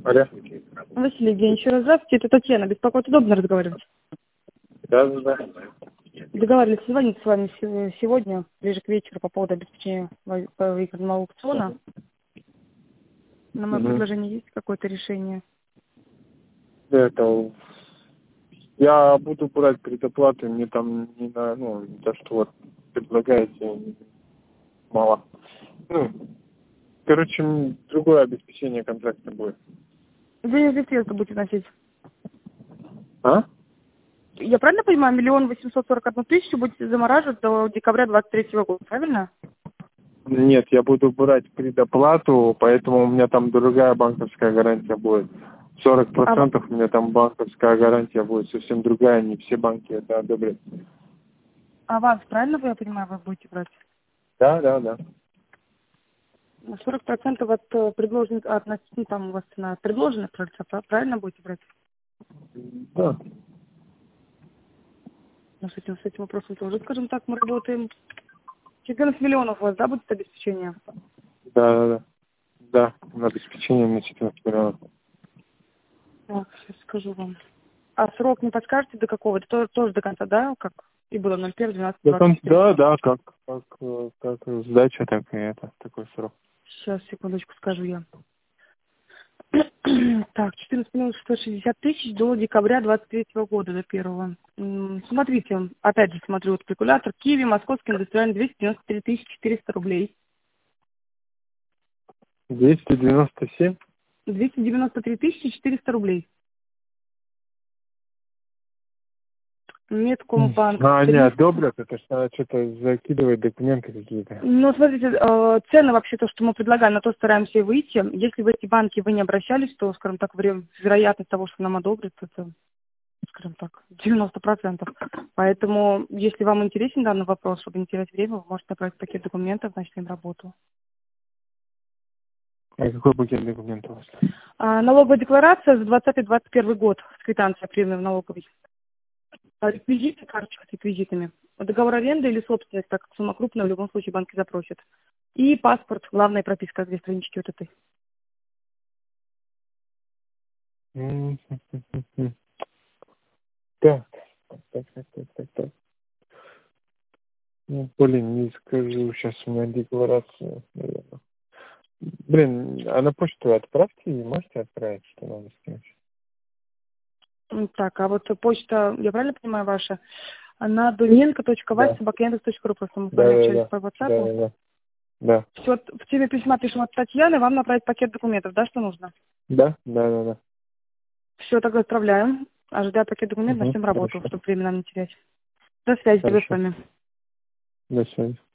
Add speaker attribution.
Speaker 1: Алло.
Speaker 2: Василий Евгеньевич, еще раз здравствуйте. Это Татьяна. Беспокоит, удобно разговаривать?
Speaker 1: Да, да, да.
Speaker 2: Договаривались созвониться с вами сегодня, ближе к вечеру, по поводу обеспечения выигранного аукциона. На мое предложение есть какое-то решение?
Speaker 1: Это я буду брать предоплату, мне там не на, то, что вот предлагаете, мало. Короче, другое обеспечение контракта будет.
Speaker 2: Денежные средства будете носить?
Speaker 1: А?
Speaker 2: Я правильно понимаю, 1 841 000 будете замораживать до декабря 2023 года, правильно?
Speaker 1: Нет, я буду брать предоплату, поэтому у меня там другая банковская гарантия будет. 40% у меня там банковская гарантия будет совсем другая, не все банки это одобрят.
Speaker 2: Аванс, правильно я понимаю, вы будете брать?
Speaker 1: Да, да, да.
Speaker 2: 40% от предложенных, там у вас цена предложенных продавцов, правильно будете брать?
Speaker 1: Да.
Speaker 2: Ну, с этим вопросом тоже, скажем так, мы работаем. 14 миллионов у вас, да, будет обеспечение?
Speaker 1: Да, да, да. Да, на обеспечение на 14 миллионов.
Speaker 2: Так, сейчас скажу вам. А срок не подскажете до какого? Это тоже до конца, да? Как и было 01.12.24.
Speaker 1: Да, да, как сдача, так и это, такой срок.
Speaker 2: Сейчас, секундочку, скажу я. Так, 14 миллионов 660 тысяч до декабря 23 года, до первого. Смотрите, опять же смотрю, вот калькулятор. Киви, Московский индустриальный, 293 400 рублей.
Speaker 1: 297?
Speaker 2: 293 400 рублей. Медкомбанк
Speaker 1: Не
Speaker 2: 300.
Speaker 1: одобрят, это ж надо что-то закидывать, документы какие-то.
Speaker 2: Ну, смотрите, цены вообще, то, что мы предлагаем, на то стараемся и выйти. Если в эти банки вы не обращались, то, скажем так, вероятность того, что нам одобрят, это, скажем так, 90%. Поэтому, если вам интересен данный вопрос, чтобы не терять время, вы можете направить пакет документов, начнем работу.
Speaker 1: А какой пакет документов у вас?
Speaker 2: Налоговая декларация за 2020-2021 год с квитанцией приемной в налоговой. Реквизиты, карточка с реквизитами. Договор аренды или собственность, так как сумма крупная, в любом случае банки запросят. И паспорт, главная прописка, 2 странички вот этой.
Speaker 1: Так. Блин, не скажу, сейчас у меня декларация, наверное. Блин, а на почту отправьте и можете отправить, что надо скинуть?
Speaker 2: Так, а вот почта, я правильно понимаю, ваша? Она
Speaker 1: Да.
Speaker 2: domenko.vась@яндекс.ру, просто мы с вами общались по WhatsApp.
Speaker 1: Да.
Speaker 2: Все, в теме письма пишем от Татьяны, вам направить пакет документов, да, что нужно?
Speaker 1: Да.
Speaker 2: Все, тогда отправляем. Ожидая пакет документов, начнем работу,
Speaker 1: Хорошо.
Speaker 2: чтобы время нам не терять. До связи, тогда с
Speaker 1: Хорошо.
Speaker 2: вами.
Speaker 1: До свидания.